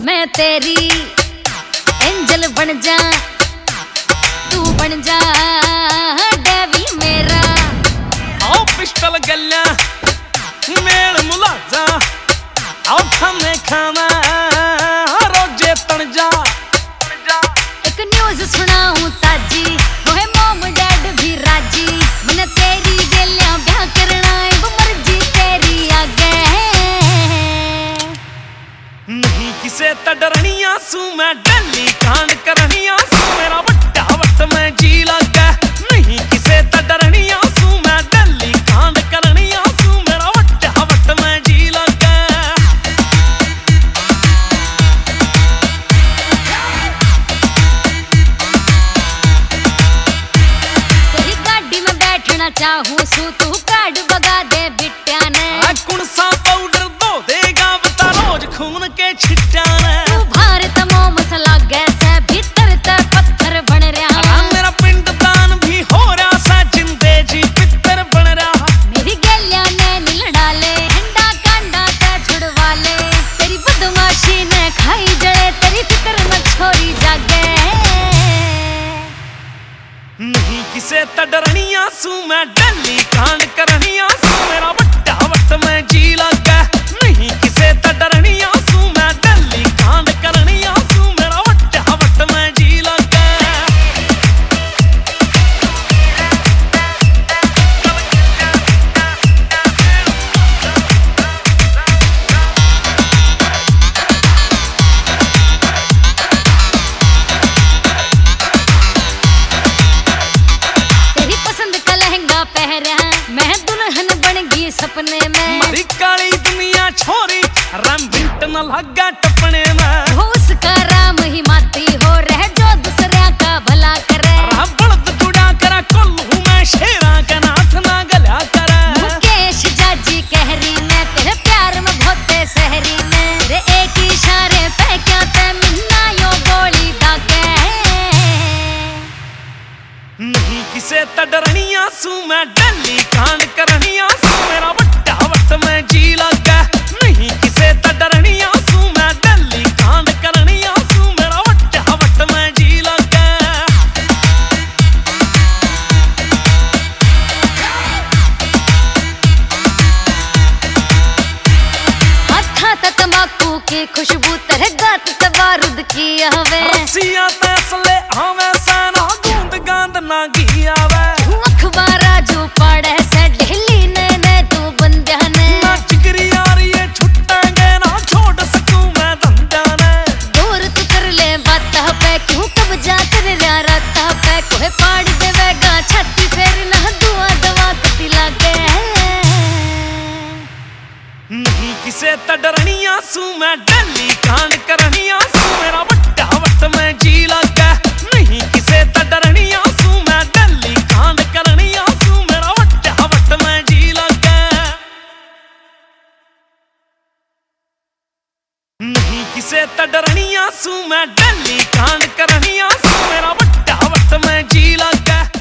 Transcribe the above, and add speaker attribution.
Speaker 1: मैं तेरी एंजल बन जा, तू बन जा डेविल मेरा।
Speaker 2: आओ पिस्टल गल्ला मेल मुलाजा, आओ खाने खाना रोजे तन जा।
Speaker 1: एक न्यूज सुनाऊं ताजी, मोहे मोम डैड भी राजी। मैंने तेरी गेलियां ब्याह करना है, वो मर्जी तेरी आगे।
Speaker 2: नहीं किसे त डरनिया सू मैं डली कांड करनिया सू, मेरा वड्डा वट मैं जी लगा। नहीं किसे त डरनिया सू मैं डली कांड करनिया सू, मेरा वड्डा वट मैं जी लगा।
Speaker 1: तेरी गाड़ी में बैठना चाहूं सू, तू कार्ड बगा दे बिट्या ने।
Speaker 2: कौन सा पाउडर दो देगा बता रोज खून के छिट्टा ने।
Speaker 1: तू भारत मोम मसला गैस है, भीतर ते पत्थर बन रहा।
Speaker 2: मेरा पिंड दान भी हो रहा सा, जिंदे जी पितर बन रहा।
Speaker 1: मेरी गेलिया ने नील डाले, ठंडा कांडा ते छुड़वा ले। तेरी बदमाशी ने खाई जड़े, तेरी फिक्र न छोरी जागे।
Speaker 2: नहीं किसे त डरनिया सू मैं डली कांड करनिया सू, मेरा वड्डा वट मैं जी लगा। नहीं किसे त डरनिया सू मैं डली कांड करनिया सू, मेरा वड्डा वट मैं जी लगा।
Speaker 1: तेरी पसंद का लहंगा पहरा, मैं दुल्हन बन गई सपने में।
Speaker 2: मारी काली दुनिया छोरी रम बिंट न लगा टपने में।
Speaker 1: हो उसका राम ही माती हो, रह जो दूसरा का भला करे।
Speaker 2: बड़द गुड़ा करा कोल्हू मैं शेरा का नाथ ना गला करा।
Speaker 1: मुकेश जाजी कह रही मैं तेरे प्यार में बहुते सहरी में। तेरे एक इशारे पे क्या ते मिन्ना यो गोली दागे।
Speaker 2: नहीं किसे त डरनिया सू मैं डली कांड करनिया सू, मेरा वड्डा वट मैं जी लगा। नहीं किसे त डरनिया सू मैं डली कांड करनिया सू, मेरा वड्डा वट मैं जी लगा।
Speaker 1: हाथा तक तंबाकू की खुशबू, तेरे दांत ते बारूद की हवे।
Speaker 2: रस्सियां ते असले हवे सैना, गूंद गांद ना घी आवे।
Speaker 1: तू अखबारा जो पढ़े से ढीली ने तू बंध्या ने।
Speaker 2: ना चिगरी आ रही है छुट्टेंगे ना, छोड़ सकूं मैं धंधा ने।
Speaker 1: दूर तू कर ले बात पे, क्यों कब जा तेरे रात पे। कोहे पाड़ देवेगा छाती फेर ना, दुआ दवा कती लागे।
Speaker 2: नहीं किसे त डरनिया सू मैं डली कांड करनिया सू, मेरा वड्डा वट मैं जी लगा। नहीं किसे त डरनिया सू मैं डली कांड करनिया सू, मेरा वड्डा वट मैं जी लगा। नहीं किसे त डरनिया सू मैं डली कांड करनिया सू, मेरा वड्डा वट मैं जी लगा।